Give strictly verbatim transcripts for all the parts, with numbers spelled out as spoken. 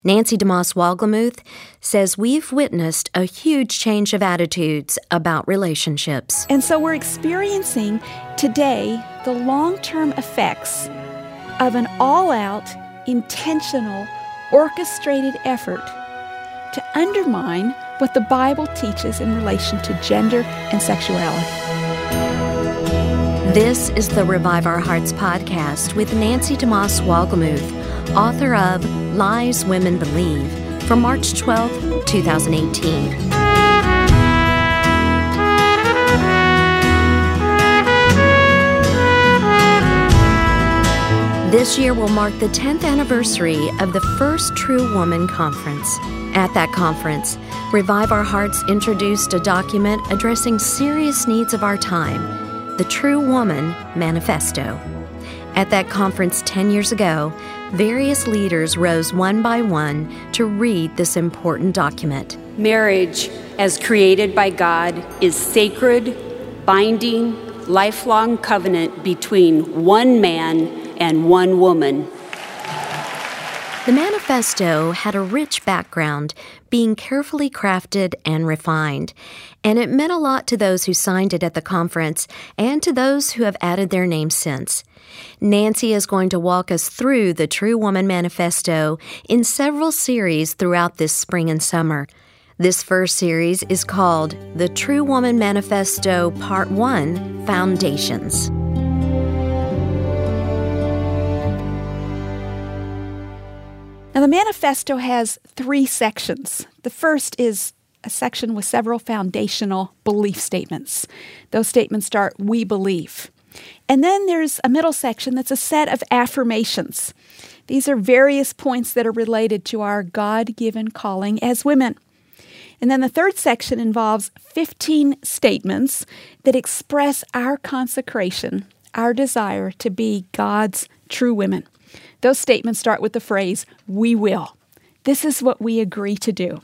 Nancy DeMoss Wohlgemuth says we've witnessed a huge change of attitudes about relationships. And so we're experiencing today the long-term effects of an all-out, intentional, orchestrated effort to undermine what the Bible teaches in relation to gender and sexuality. This is the Revive Our Hearts podcast with Nancy DeMoss Wohlgemuth, author of Lies Women Believe, from March twelfth, twenty eighteen. This year will mark the tenth anniversary of the first True Woman Conference. At that conference, Revive Our Hearts introduced a document addressing serious needs of our time, the True Woman Manifesto. At that conference ten years ago, various leaders rose one by one to read this important document. Marriage, as created by God, is sacred, binding, lifelong covenant between one man and one woman. The manifesto had a rich background, being carefully crafted and refined, and it meant a lot to those who signed it at the conference and to those who have added their names since. Nancy is going to walk us through the True Woman Manifesto in several series throughout this spring and summer. This first series is called The True Woman Manifesto Part one, Foundations. Now, the manifesto has three sections. The first is a section with several foundational belief statements. Those statements start, "We believe." And then there's a middle section that's a set of affirmations. These are various points that are related to our God-given calling as women. And then the third section involves fifteen statements that express our consecration, our desire to be God's true women. Those statements start with the phrase, "We will." This is what we agree to do.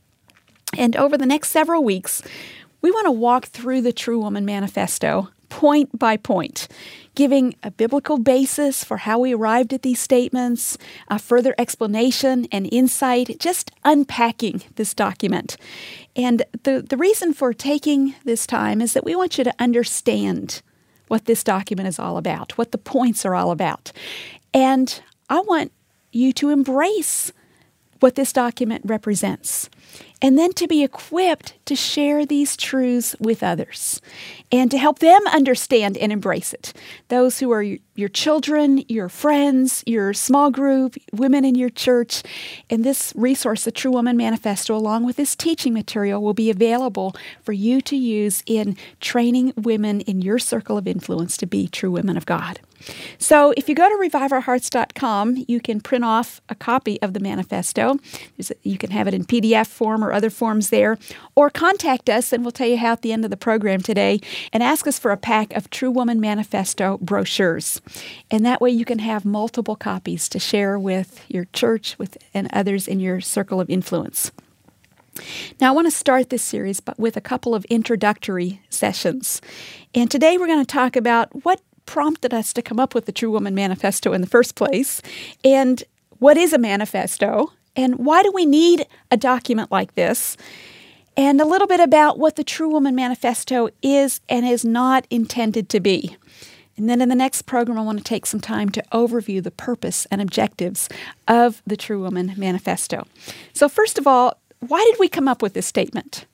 And over the next several weeks, we want to walk through the True Woman Manifesto point by point, giving a biblical basis for how we arrived at these statements, a further explanation and insight, just unpacking this document. And the, the reason for taking this time is that we want you to understand what this document is all about, what the points are all about. And I want you to embrace what this document represents, and then to be equipped to share these truths with others and to help them understand and embrace it. Those who are your children, your friends, your small group, women in your church. And this resource, the True Woman Manifesto, along with this teaching material, will be available for you to use in training women in your circle of influence to be true women of God. So if you go to revive our hearts dot com, you can print off a copy of the manifesto. You can have it in P D F form or other forms there, or contact us, and we'll tell you how at the end of the program today, and ask us for a pack of True Woman Manifesto brochures. And that way you can have multiple copies to share with your church with and others in your circle of influence. Now, I want to start this series but with a couple of introductory sessions. And today we're going to talk about what prompted us to come up with the True Woman Manifesto in the first place, and what is a manifesto, and why do we need a document like this, and a little bit about what the True Woman Manifesto is and is not intended to be. And then in the next program, I want to take some time to overview the purpose and objectives of the True Woman Manifesto. So first of all, why did we come up with this statement?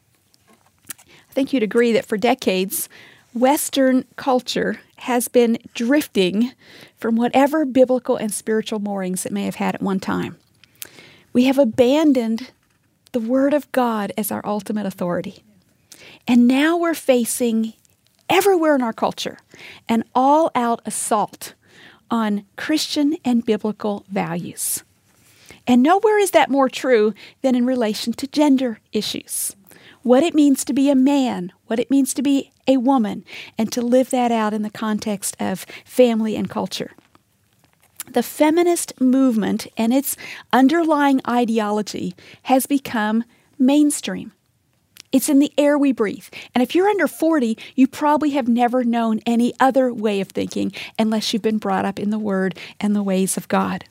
I think you'd agree that for decades, Western culture has been drifting from whatever biblical and spiritual moorings it may have had at one time. We have abandoned the Word of God as our ultimate authority. And now we're facing, everywhere in our culture, an all-out assault on Christian and biblical values. And nowhere is that more true than in relation to gender issues. What it means to be a man, what it means to be a woman, and to live that out in the context of family and culture. The feminist movement and its underlying ideology has become mainstream. It's in the air we breathe. And if you're under forty, you probably have never known any other way of thinking unless you've been brought up in the Word and the ways of God.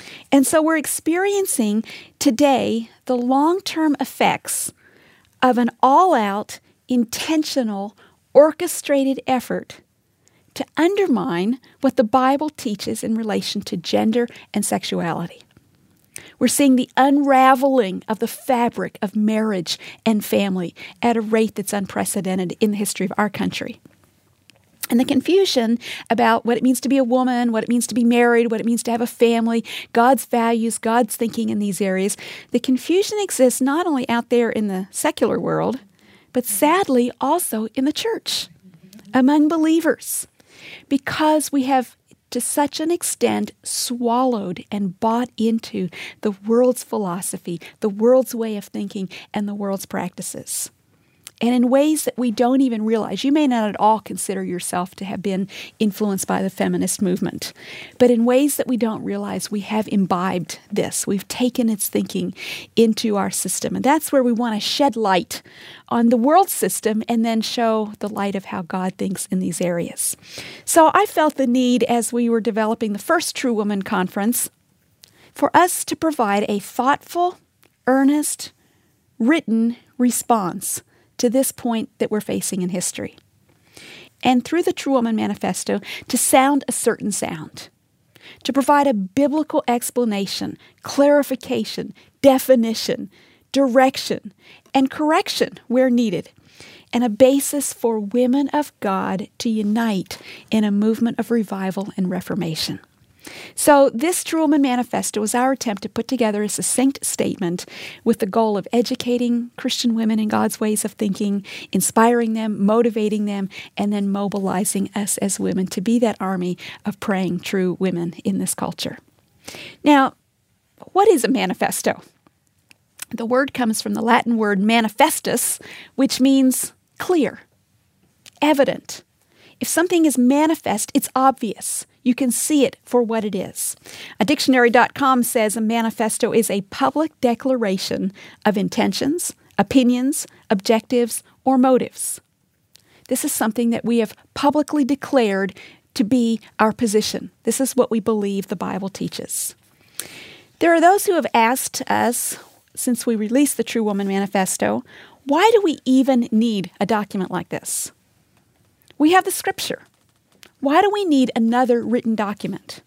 And so we're experiencing today the long-term effects of an all-out, intentional, orchestrated effort to undermine what the Bible teaches in relation to gender and sexuality. We're seeing the unraveling of the fabric of marriage and family at a rate that's unprecedented in the history of our country. And the confusion about what it means to be a woman, what it means to be married, what it means to have a family, God's values, God's thinking in these areas, the confusion exists not only out there in the secular world, but sadly also in the church, among believers, because we have to such an extent swallowed and bought into the world's philosophy, the world's way of thinking, and the world's practices. And in ways that we don't even realize. You may not at all consider yourself to have been influenced by the feminist movement, but in ways that we don't realize, we have imbibed this. We've taken its thinking into our system. And that's where we want to shed light on the world system and then show the light of how God thinks in these areas. So I felt the need, as we were developing the first True Woman Conference, for us to provide a thoughtful, earnest, written response to this point that we're facing in history. And through the True Woman Manifesto, to sound a certain sound, to provide a biblical explanation, clarification, definition, direction, and correction where needed, and a basis for women of God to unite in a movement of revival and reformation. So this True Woman Manifesto was our attempt to put together a succinct statement with the goal of educating Christian women in God's ways of thinking, inspiring them, motivating them, and then mobilizing us as women to be that army of praying true women in this culture. Now, what is a manifesto? The word comes from the Latin word manifestus, which means clear, evident. If something is manifest, it's obvious. You can see it for what it is. A dictionary dot com says a manifesto is a public declaration of intentions, opinions, objectives, or motives. This is something that we have publicly declared to be our position. This is what we believe the Bible teaches. There are those who have asked us, since we released the True Woman Manifesto, why do we even need a document like this? We have the Scripture. Why do we need another written document?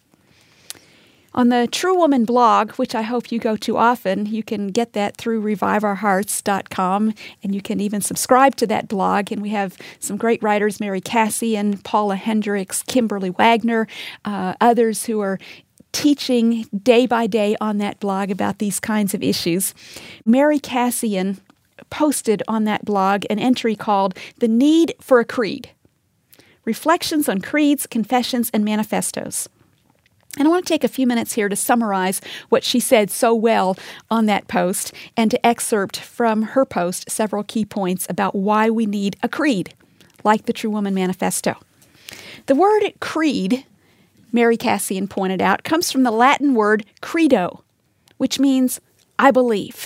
On the True Woman blog, which I hope you go to often, you can get that through revive our hearts dot com, and you can even subscribe to that blog. And we have some great writers, Mary Cassian, Paula Hendricks, Kimberly Wagner, uh, others who are teaching day by day on that blog about these kinds of issues. Mary Cassian posted on that blog an entry called The Need for a Creed. Reflections on Creeds, Confessions, and Manifestos. And I want to take a few minutes here to summarize what she said so well on that post and to excerpt from her post several key points about why we need a creed, like the True Woman Manifesto. The word creed, Mary Cassian pointed out, comes from the Latin word credo, which means I believe.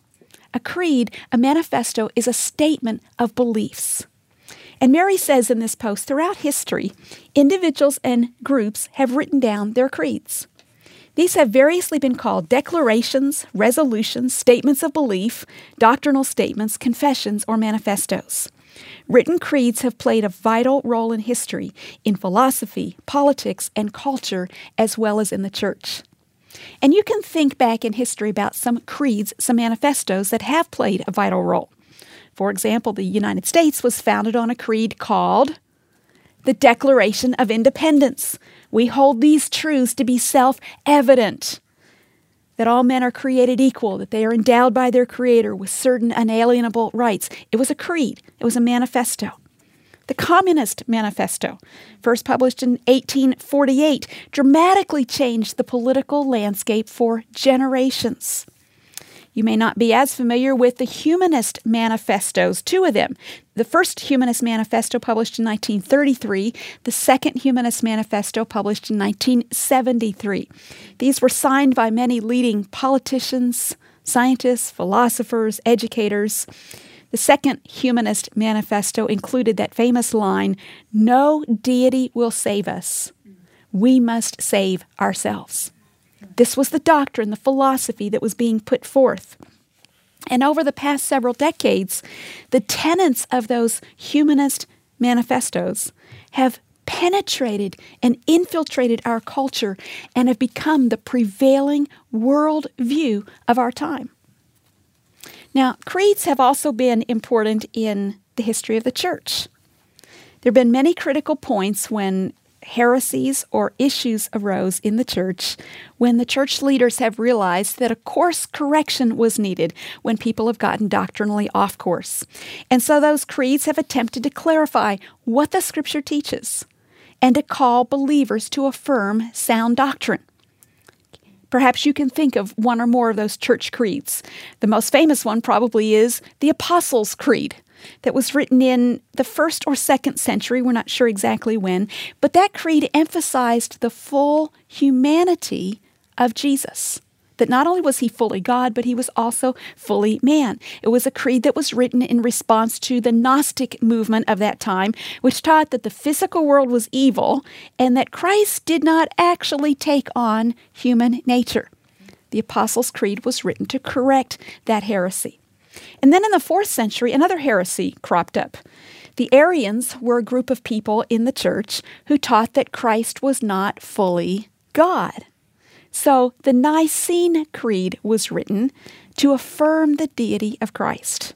A creed, a manifesto, is a statement of beliefs. And Mary says in this post, throughout history, individuals and groups have written down their creeds. These have variously been called declarations, resolutions, statements of belief, doctrinal statements, confessions, or manifestos. Written creeds have played a vital role in history, in philosophy, politics, and culture, as well as in the church. And you can think back in history about some creeds, some manifestos that have played a vital role. For example, the United States was founded on a creed called the Declaration of Independence. We hold these truths to be self-evident, that all men are created equal, that they are endowed by their Creator with certain unalienable rights. It was a creed. It was a manifesto. The Communist Manifesto, first published in eighteen forty-eight, dramatically changed the political landscape for generations. You may not be as familiar with the Humanist Manifestos, two of them. The first Humanist Manifesto published in nineteen thirty-three, the second Humanist Manifesto published in nineteen seventy-three. These were signed by many leading politicians, scientists, philosophers, educators. The second Humanist Manifesto included that famous line, "No deity will save us. We must save ourselves." This was the doctrine, the philosophy that was being put forth. And over the past several decades, the tenets of those humanist manifestos have penetrated and infiltrated our culture and have become the prevailing world view of our time. Now, creeds have also been important in the history of the church. There have been many critical points when heresies or issues arose in the church, when the church leaders have realized that a course correction was needed when people have gotten doctrinally off course. And so those creeds have attempted to clarify what the Scripture teaches and to call believers to affirm sound doctrine. Perhaps you can think of one or more of those church creeds. The most famous one probably is the Apostles' Creed that was written in the first or second century. We're not sure exactly when, but that creed emphasized the full humanity of Jesus. That not only was he fully God, but he was also fully man. It was a creed that was written in response to the Gnostic movement of that time, which taught that the physical world was evil and that Christ did not actually take on human nature. The Apostles' Creed was written to correct that heresy. And then in the fourth century, another heresy cropped up. The Arians were a group of people in the church who taught that Christ was not fully God. So the Nicene Creed was written to affirm the deity of Christ.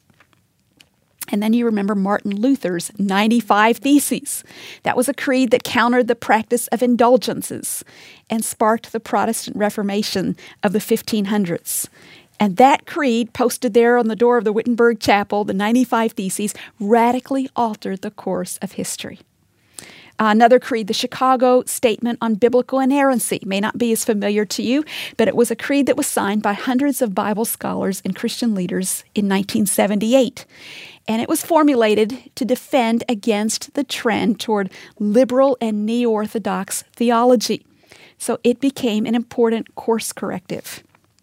And then you remember Martin Luther's ninety-five Theses. That was a creed that countered the practice of indulgences and sparked the Protestant Reformation of the fifteen hundreds. And that creed, posted there on the door of the Wittenberg Chapel, the ninety-five Theses, radically altered the course of history. Uh, another creed, the Chicago Statement on Biblical Inerrancy, may not be as familiar to you, but it was a creed that was signed by hundreds of Bible scholars and Christian leaders in nineteen seventy-eight. And it was formulated to defend against the trend toward liberal and neo-orthodox theology. So it became an important course corrective.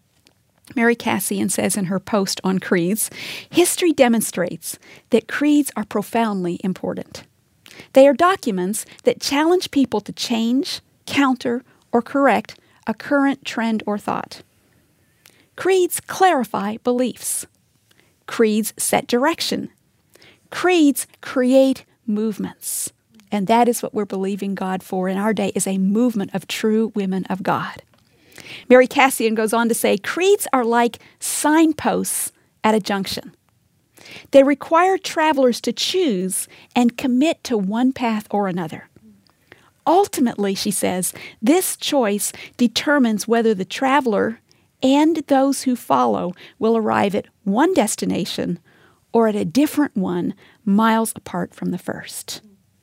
Mary Cassian says in her post on creeds, history demonstrates that creeds are profoundly important. They are documents that challenge people to change, counter, or correct a current trend or thought. Creeds clarify beliefs. Creeds set direction. Creeds create movements. And that is what we're believing God for in our day, is a movement of true women of God. Mary Cassian goes on to say, creeds are like signposts at a junction. They require travelers to choose and commit to one path or another. Ultimately, she says, this choice determines whether the traveler and those who follow will arrive at one destination or at a different one miles apart from the first.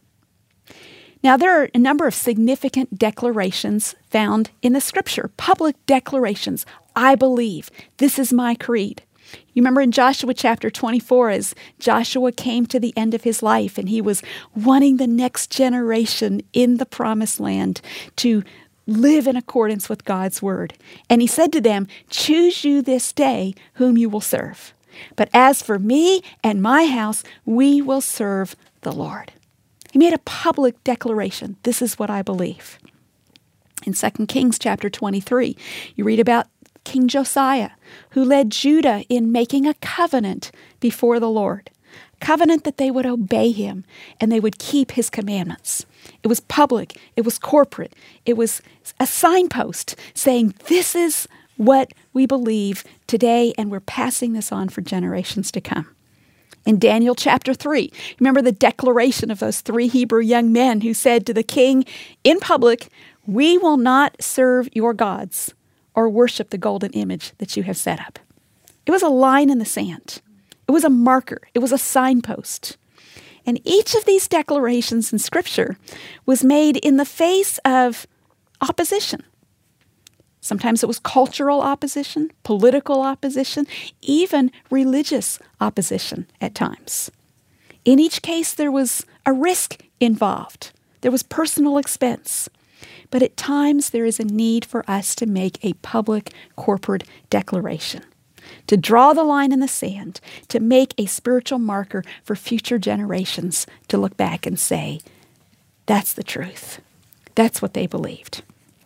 Now, there are a number of significant declarations found in the Scripture, public declarations. I believe. This is my creed. You remember in Joshua chapter twenty-four, as Joshua came to the end of his life and he was wanting the next generation in the promised land to live in accordance with God's word. And he said to them, choose you this day whom you will serve. But as for me and my house, we will serve the Lord. He made a public declaration. This is what I believe. In Second Kings chapter twenty-three, you read about King Josiah, who led Judah in making a covenant before the Lord. Covenant that they would obey him and they would keep his commandments. It was public. It was corporate. It was a signpost saying, this is what we believe today, and we're passing this on for generations to come. In Daniel chapter three, remember the declaration of those three Hebrew young men who said to the king in public, we will not serve your gods or worship the golden image that you have set up. It was a line in the sand. It was a marker. It was a signpost. And each of these declarations in Scripture was made in the face of opposition. Sometimes it was cultural opposition, political opposition, even religious opposition at times. In each case, there was a risk involved. There was personal expense. But at times, there is a need for us to make a public corporate declaration, to draw the line in the sand, to make a spiritual marker for future generations to look back and say, that's the truth. That's what they believed.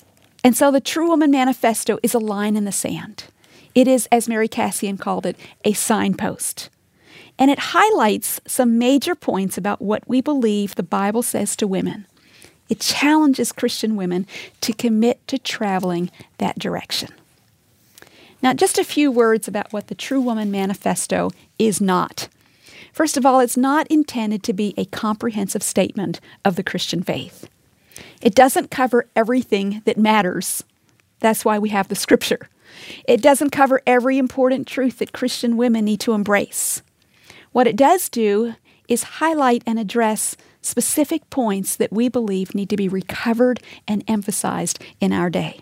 And so the True Woman Manifesto is a line in the sand. It is, as Mary Cassian called it, a signpost. And it highlights some major points about what we believe the Bible says to women. It challenges Christian women to commit to traveling that direction. Now, just a few words about what the True Woman Manifesto is not. First of all, it's not intended to be a comprehensive statement of the Christian faith. It doesn't cover everything that matters. That's why we have the Scripture. It doesn't cover every important truth that Christian women need to embrace. What it does do is highlight and address specific points that we believe need to be recovered and emphasized in our day.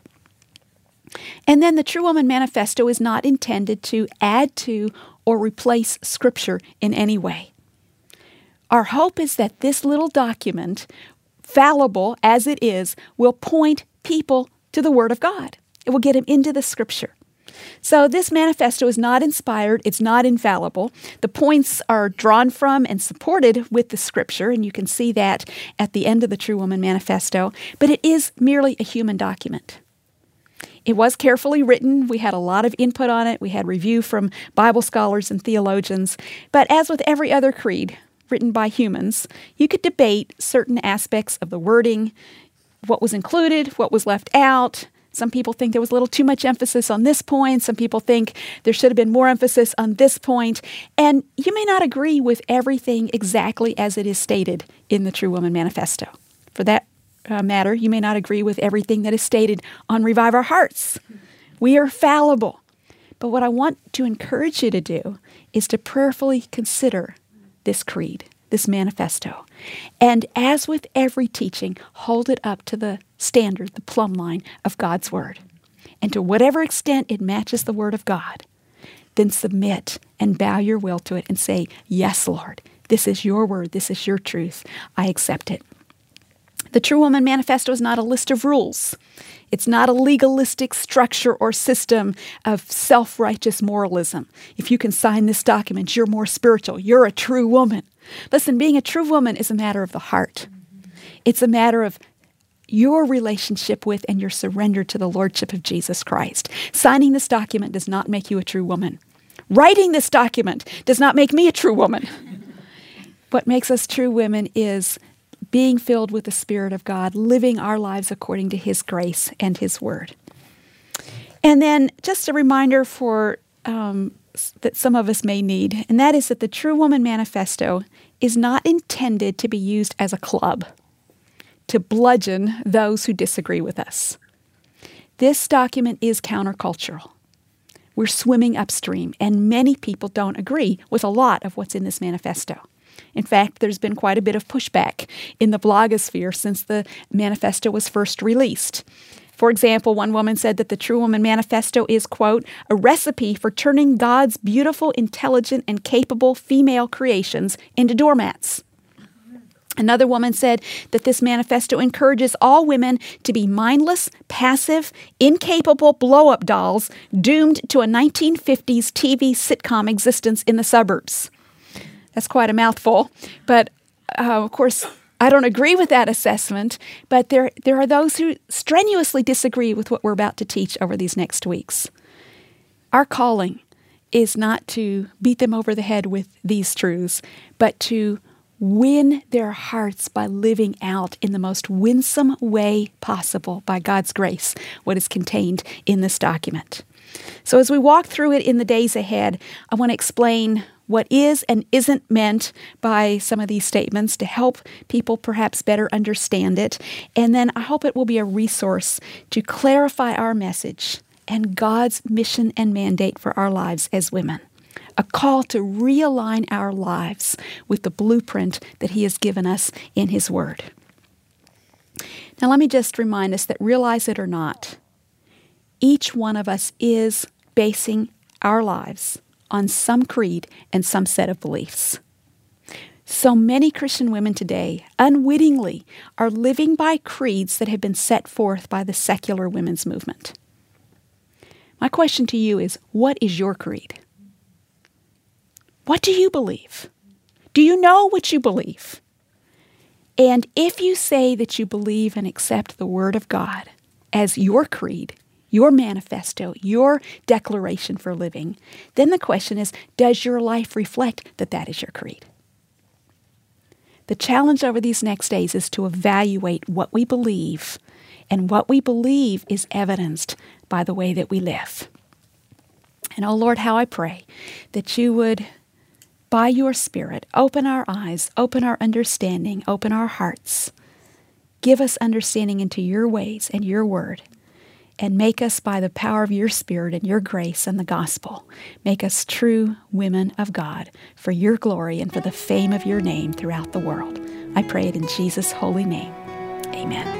And then the True Woman Manifesto is not intended to add to or replace Scripture in any way. Our hope is that this little document, fallible as it is, will point people to the Word of God. It will get them into the Scripture. So this manifesto is not inspired, it's not infallible. The points are drawn from and supported with the Scripture, and you can see that at the end of the True Woman Manifesto, but it is merely a human document. It was carefully written. We had a lot of input on it. We had review from Bible scholars and theologians. But as with every other creed written by humans, you could debate certain aspects of the wording, what was included, what was left out. Some people think there was a little too much emphasis on this point. Some people think there should have been more emphasis on this point. And you may not agree with everything exactly as it is stated in the True Woman Manifesto. For that uh, matter, you may not agree with everything that is stated on Revive Our Hearts. We are fallible. But what I want to encourage you to do is to prayerfully consider this creed, this manifesto. And as with every teaching, hold it up to the standard, the plumb line of God's Word. And to whatever extent it matches the Word of God, then submit and bow your will to it and say, yes, Lord, this is your word, this is your truth. I accept it. The True Woman Manifesto is not a list of rules. It's not a legalistic structure or system of self-righteous moralism. If you can sign this document, you're more spiritual. You're a true woman. Listen, being a true woman is a matter of the heart. It's a matter of your relationship with and your surrender to the Lordship of Jesus Christ. Signing this document does not make you a true woman. Writing this document does not make me a true woman. What makes us true women is being filled with the Spirit of God, living our lives according to His grace and His Word. And then just a reminder for um, that some of us may need, and that is that the True Woman Manifesto is not intended to be used as a club to bludgeon those who disagree with us. This document is countercultural. We're swimming upstream, and many people don't agree with a lot of what's in this manifesto. In fact, there's been quite a bit of pushback in the blogosphere since the manifesto was first released. For example, one woman said that the True Woman Manifesto is, quote, a recipe for turning God's beautiful, intelligent, and capable female creations into doormats. Another woman said that this manifesto encourages all women to be mindless, passive, incapable blow-up dolls doomed to a nineteen fifties T V sitcom existence in the suburbs. That's quite a mouthful, but uh, of course, I don't agree with that assessment, but there, there are those who strenuously disagree with what we're about to teach over these next weeks. Our calling is not to beat them over the head with these truths, but to win their hearts by living out in the most winsome way possible by God's grace what is contained in this document. So as we walk through it in the days ahead, I want to explain what is and isn't meant by some of these statements to help people perhaps better understand it. And then I hope it will be a resource to clarify our message and God's mission and mandate for our lives as women. A call to realign our lives with the blueprint that He has given us in His Word. Now let me just remind us that, realize it or not, each one of us is basing our lives on some creed and some set of beliefs. So many Christian women today, unwittingly, are living by creeds that have been set forth by the secular women's movement. My question to you is, what is your creed? What do you believe? Do you know what you believe? And if you say that you believe and accept the Word of God, as your creed, your manifesto, your declaration for living, then the question is, does your life reflect that that is your creed? The challenge over these next days is to evaluate what we believe, and what we believe is evidenced by the way that we live. And oh Lord, how I pray that you would, by your Spirit, open our eyes, open our understanding, open our hearts, give us understanding into your ways and your word, and make us, by the power of your Spirit and your grace and the gospel, make us true women of God for your glory and for the fame of your name throughout the world. I pray it in Jesus' holy name. Amen.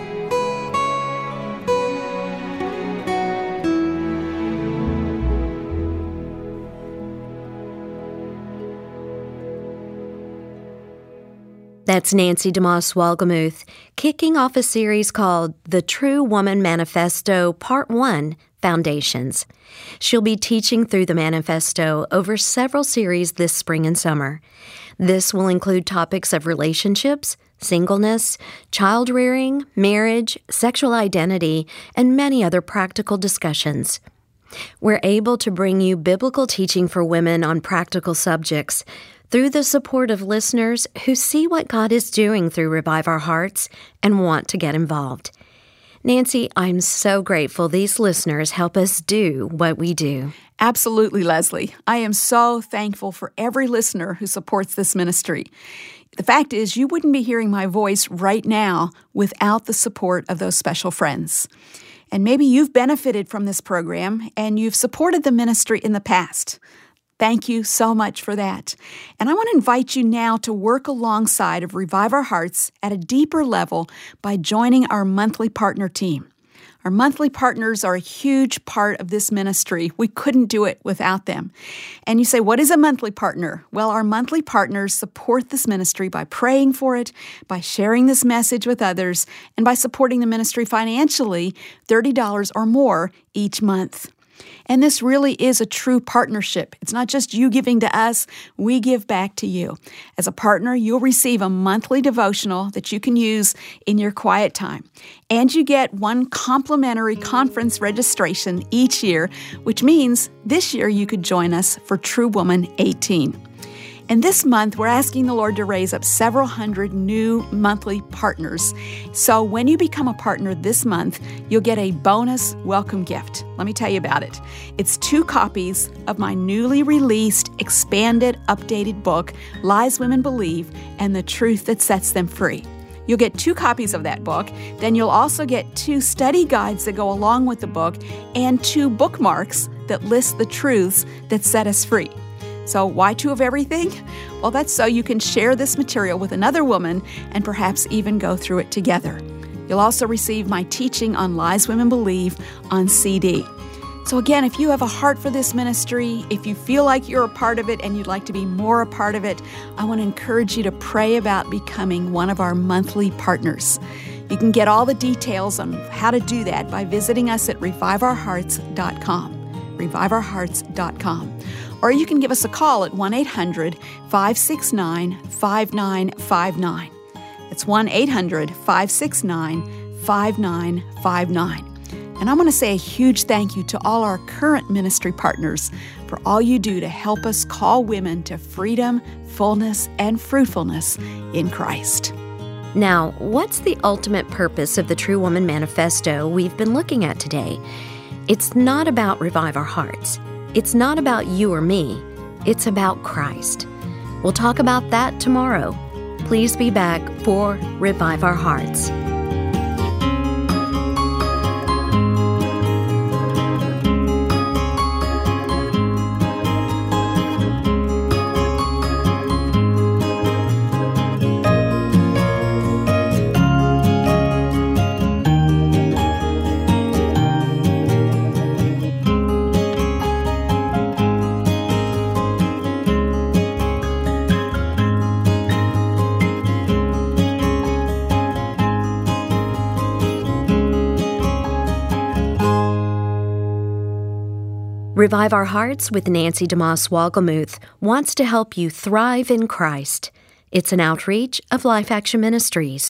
That's Nancy DeMoss Wolgemuth, kicking off a series called The True Woman Manifesto, Part one, Foundations. She'll be teaching through the manifesto over several series this spring and summer. This will include topics of relationships, singleness, child-rearing, marriage, sexual identity, and many other practical discussions. We're able to bring you biblical teaching for women on practical subjects through the support of listeners who see what God is doing through Revive Our Hearts and want to get involved. Nancy, I'm so grateful these listeners help us do what we do. Absolutely, Leslie. I am so thankful for every listener who supports this ministry. The fact is, you wouldn't be hearing my voice right now without the support of those special friends. And maybe you've benefited from this program and you've supported the ministry in the past. Thank you so much for that. And I want to invite you now to work alongside of Revive Our Hearts at a deeper level by joining our monthly partner team. Our monthly partners are a huge part of this ministry. We couldn't do it without them. And you say, what is a monthly partner? Well, our monthly partners support this ministry by praying for it, by sharing this message with others, and by supporting the ministry financially, thirty dollars or more each month. And this really is a true partnership. It's not just you giving to us, we give back to you. As a partner, you'll receive a monthly devotional that you can use in your quiet time. And you get one complimentary conference registration each year, which means this year you could join us for True Woman eighteen. And this month, we're asking the Lord to raise up several hundred new monthly partners. So when you become a partner this month, you'll get a bonus welcome gift. Let me tell you about it. It's two copies of my newly released, expanded, updated book, Lies Women Believe, and the Truth That Sets Them Free. You'll get two copies of that book. Then you'll also get two study guides that go along with the book and two bookmarks that list the truths that set us free. So why two of everything? Well, that's so you can share this material with another woman and perhaps even go through it together. You'll also receive my teaching on Lies Women Believe on C D. So again, if you have a heart for this ministry, if you feel like you're a part of it and you'd like to be more a part of it, I want to encourage you to pray about becoming one of our monthly partners. You can get all the details on how to do that by visiting us at revive our hearts dot com. revive our hearts dot com. Or you can give us a call at one eight hundred, five six nine, five nine five nine. It's one eight hundred, five six nine, five nine five nine. And I want to say a huge thank you to all our current ministry partners for all you do to help us call women to freedom, fullness, and fruitfulness in Christ. Now, what's the ultimate purpose of the True Woman Manifesto we've been looking at today? It's not about Revive Our Hearts. It's not about you or me. It's about Christ. We'll talk about that tomorrow. Please be back for Revive Our Hearts. Revive Our Hearts with Nancy DeMoss Wolgemuth wants to help you thrive in Christ. It's an outreach of Life Action Ministries.